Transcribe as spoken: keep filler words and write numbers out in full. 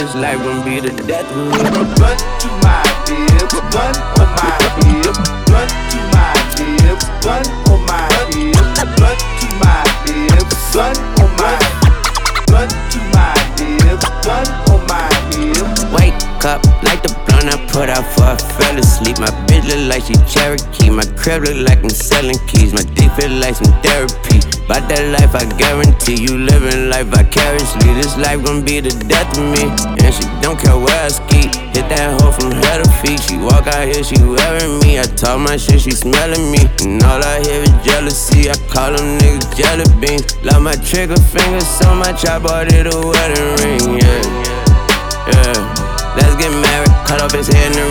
this life gon' be the death of me. Run to my hips, run on my hips, run to my hips, run on my hips, run to my hips, run on my, run to my hips, run on my hips. Wake up like the blunt I put out for I fell asleep. My bitch look like she Cherokee. My crib look like I'm selling keys. My dick feel like some therapy. About that life I guarantee you living life vicariously. This life gon' be the death of me. And she don't care where I ski. Hit that hoe from head to feet. She walk out here, she wearing me. I talk my shit, she smelling me. And all I hear is jealousy. I call them niggas jelly beans. Love my trigger finger so much I bought it a wedding ring. Yeah, yeah. Let's get married, cut off his hair in the